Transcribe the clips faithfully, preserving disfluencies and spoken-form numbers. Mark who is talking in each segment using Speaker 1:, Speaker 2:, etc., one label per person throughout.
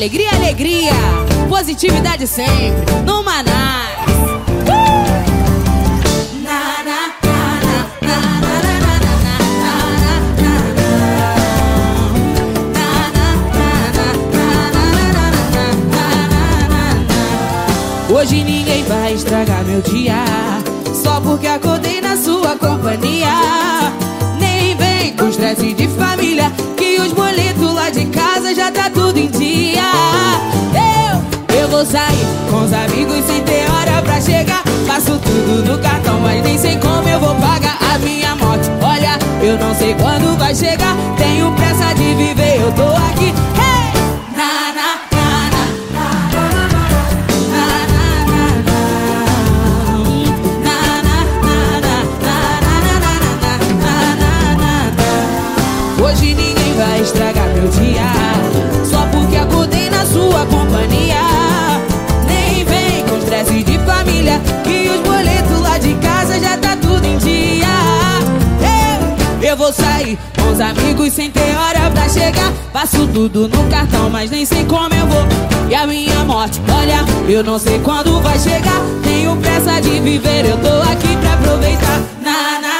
Speaker 1: alegria, alegria. Positividade sempre, no Manais. Hoje ninguém vai estragar meu dia, só porque acordei na sua companhia. Nem vem com estresse de família, que os boletos lá de casa já tá tudo em dia. Eu, eu vou sair com os amigos sem ter hora pra chegar. Faço tudo no cartão, mas nem sei como eu vou pagar a minha moto. Olha, eu não sei quando vai chegar, tenho pressa de viver, eu tô aqui. Hey! Na, na. Hoje ninguém vai estragar meu dia, só porque acordei na sua companhia. Nem vem com estresse de família, que os boletos lá de casa já tá tudo em dia. Eu, eu vou sair com os amigos sem ter hora pra chegar. Faço tudo no cartão, mas nem sei como eu vou. E a minha morte, olha, eu não sei quando vai chegar. Tenho pressa de viver, eu tô aqui pra aproveitar. Na, na.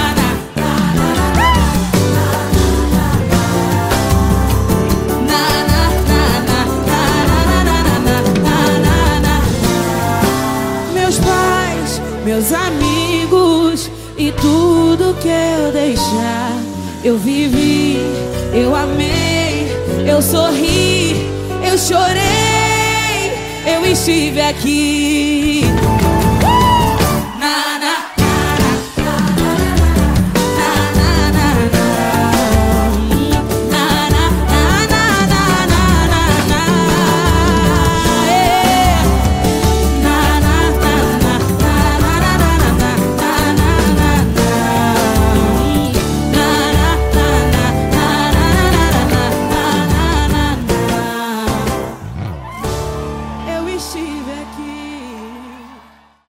Speaker 1: Meus amigos e tudo que eu deixar, eu vivi, eu amei, eu sorri, eu chorei, eu estive aqui.